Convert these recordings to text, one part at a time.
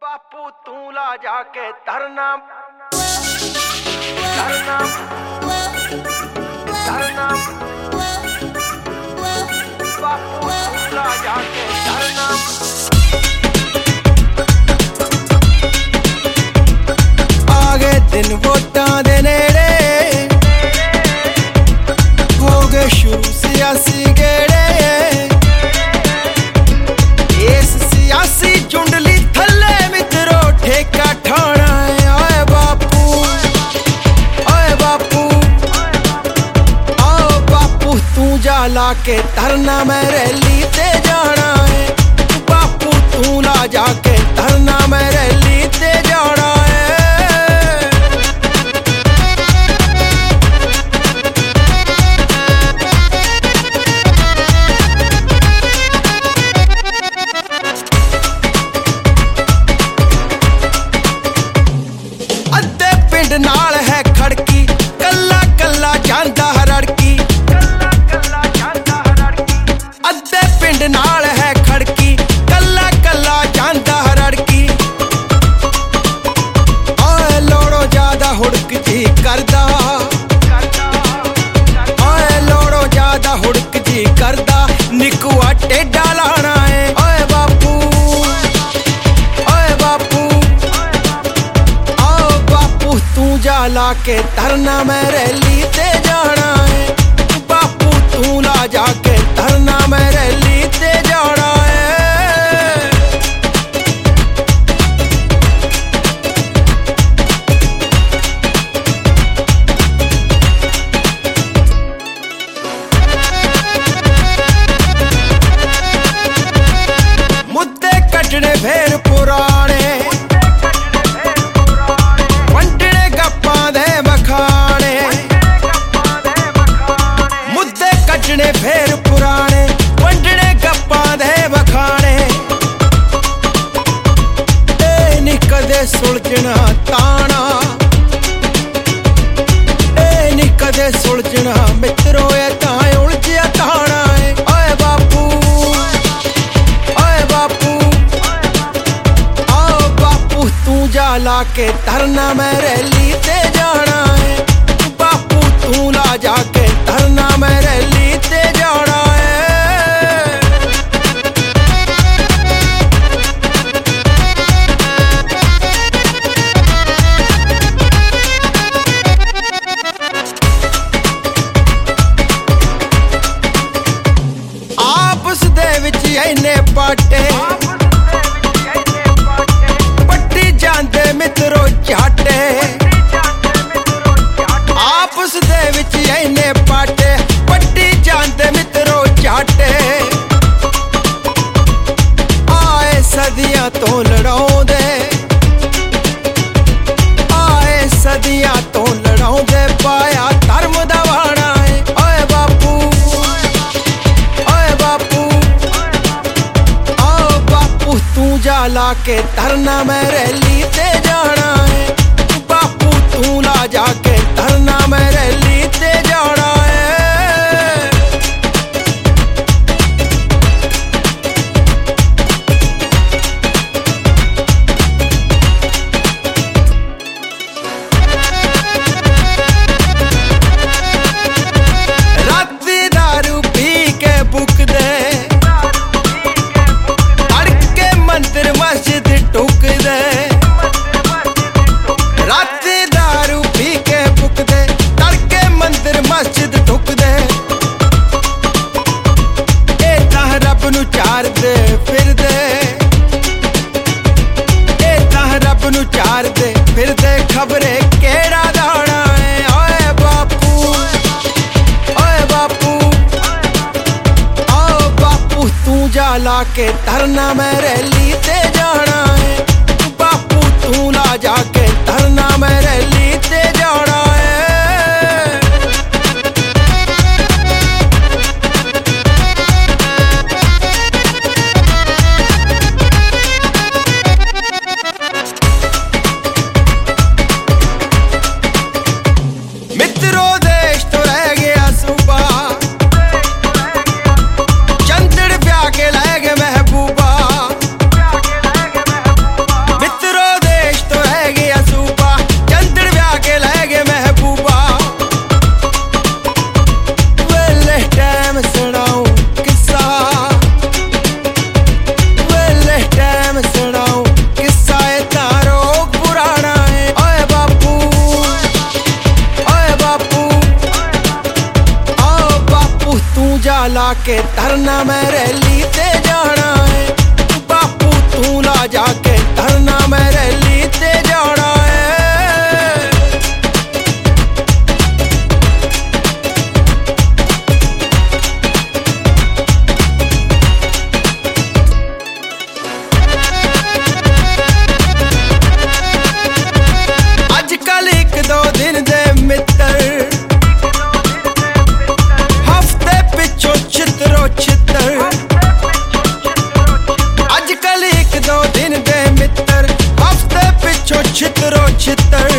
बापू तू ला जाके धरना धरना धरना बापू तू ला जाके धरना। आगे दिन वोटां दे नेड़े हो गए शुरू सियासी गेड़े। इस सियासी चुंडली थल्ले मित्रो ठेका ठाना है। ओए बापू आओ बापू तू जा ला के धरना मैं रैली ते जाना है। बापू तू ला जाके धरना मैं रैली ते जाना है। नाल है खड़की कल्ला कल्ला जांदा रड़की। अद्धे पिंड नाल है खड़की कल्ला कल्ला जांदा रड़की। ओए लोड़ो ज्यादा हुड़क जी करदा, ओए लोड़ो ज्यादा हुड़क जी करदा निकुआ टेढ़ा लाना है। ओए बापू तू जा ला के धरना मैं रैली ते जाना है। बापू तू ला जाके धरना मैं रैली ते जाना है। मुद्दे कटने फेर पुराने फेर पुराने वंडने गप्पां दे बखाने। ए नी कदे सुलझना ताना, ए नी कदे सुलझना मित्रो ए तां उलझिया ताना है। ओए बापू आओ बापू तू जा ला के धरना मैं रैली ते जाना है। बापू तू ला जाके धरना मैं रैली ते जाना है। आपस दे विच इन्ने पाटे पट्टी जांदे मित्रो झाटे। आपस दे विच इन्ने पाटे पट्टी जांदे मित्रो झाटे। आए सदियां तो लड़ाउंदे, आए सदियां तो लड़ाउंदे पाया धर्म दा वाणा है। ओए बापू आओ बापू तू जा ला के धरना मैं रैली ते जाना है। बापू तू ला जाके धरना मैं रैली ते जाना है। राती दारू पी के बुकदे अड़के मंदिर मस्जिद टुकदे। राती दारू पी के बुकदे तड़के मंदिर मस्जिद ठुकदे। ए तां रब नू चारदे फिरदे, ए तां रब नू चारदे फिरदे खबरे केड़ा दाना है। ओए बापू आओ बापू तू जा ला के धरना मैं रैली ते जाना है। बापू तू ला जाके धरना मैं रैली ते जाना है। मित्रो देश तो रह गया सूबा, चंदड़ ब्याह के लाए गए महबूबा। तरना मैं रैली ते जाना है। बापू तू ला जाके तरना मैं रैली ते जाना है। अजकल एक दो दिन दे मित्र हफ्ते पिछो छितरो छितर। अजकल एक दो दिन दे मित्र हफ्ते पिछो छितरो छितर।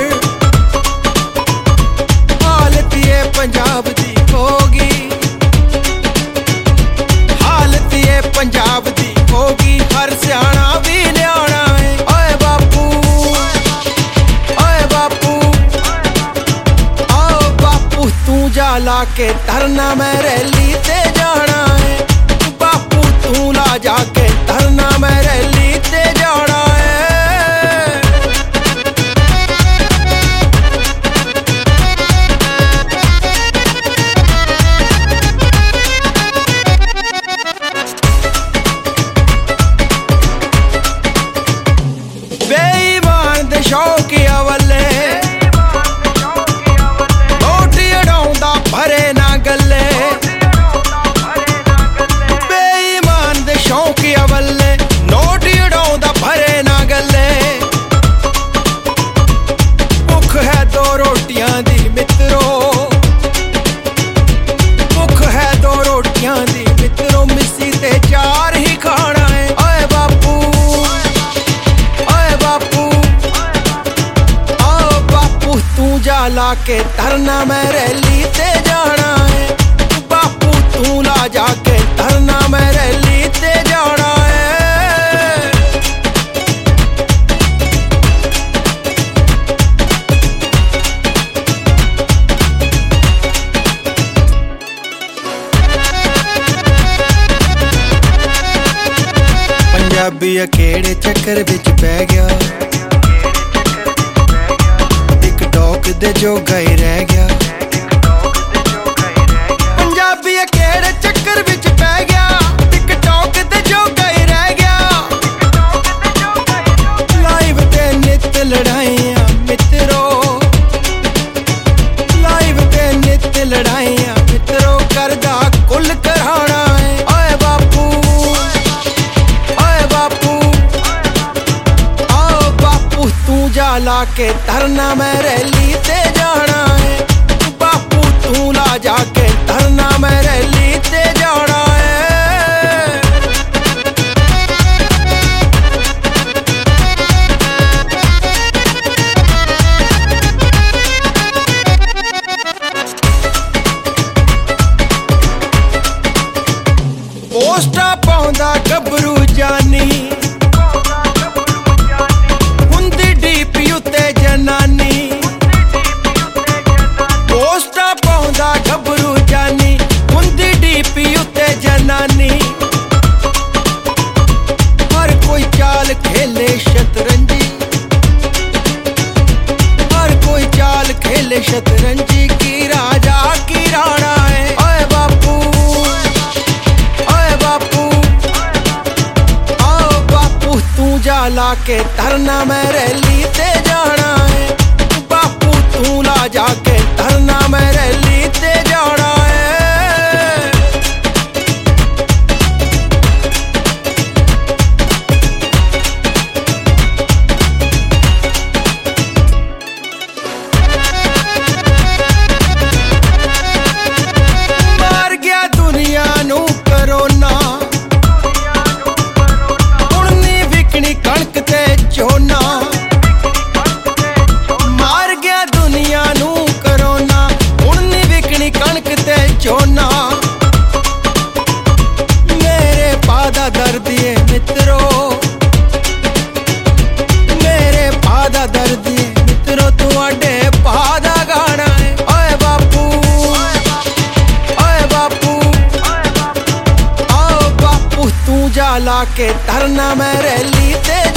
हालत ये पंजाब दी होगी, हालत ये पंजाब दी होगी, हर सियाना भी न्याणा है। ओए बापू, ओए बापू, आओ बापू तू जा ला के तरना मैं रैली ते जाना है। बापू तू ला जाके तरना मैं रैली ते जाना है। बेईमान दे शौकिया वल्ले रोटी अड़ाउंदा भरे ना गल्ले। बेईमान दे शौकिया वल्ले नोटी अड़ाउंदा भरे ना गल्ले। भुख है दो रोटियां दी मित्रो, भुख है दो रोटियां दी मित्रो, मिस्सी ते चार ही खाना है। ओए बापू, ओए बापू, आओ बापू तू जा ला के तरना मैं रैली ते जाना है। बापू तू ला जाके तरना मैं रैली ते जाना है। पंजाबी केड़े चक्कर विच पै गया, टिकटॉक दे जोगा ही रह गया। पंजाबी केड़े चक्कर विच पै गया, टिकटॉक दे जोगा ही रह गया। लाइव ते नित लड़ाइयां मित्रो, लाइव ते नित लड़ाइयां मित्रो, करदा कुल कराना है। ओए बापू, ओए बापू, आओ बापू तू जा ला के तरना मैं रैली ते जाना है। बापू तू ला जाके तरना मैं रैली ते जाना है। पोस्टा पाउंदा गबरू जानी, हुंदी डीपी उत्ते जनानी। पोस्टा पाउंदा गबरू जानी, हुंदी डीपी उत्ते जनानी। हर कोई चाल खेले शतरंजी, हर कोई चाल खेले शतरंजी, की राजा की राणा है। ओए बापू, ओए बापू, आओ बापू तू जा ला के तरना मैं रैली ते जाना है। बापू तू ला जाके तरना मैं रैली ते जाना है। मार गया दुनिया नू करोना, हुण नी विकनी कणक ते झोना। मार गया दुनिया नू करोना, हुण नी विकनी कणक ते झोना। मेरे पादा दर्दिए मित्रो, मेरे पादा दर्दिए मित्रो, तुहाडे पादा गाना है। ओए बापू, ओए बापू, आओ बापू तू जा ला के तरना मैं रैली ते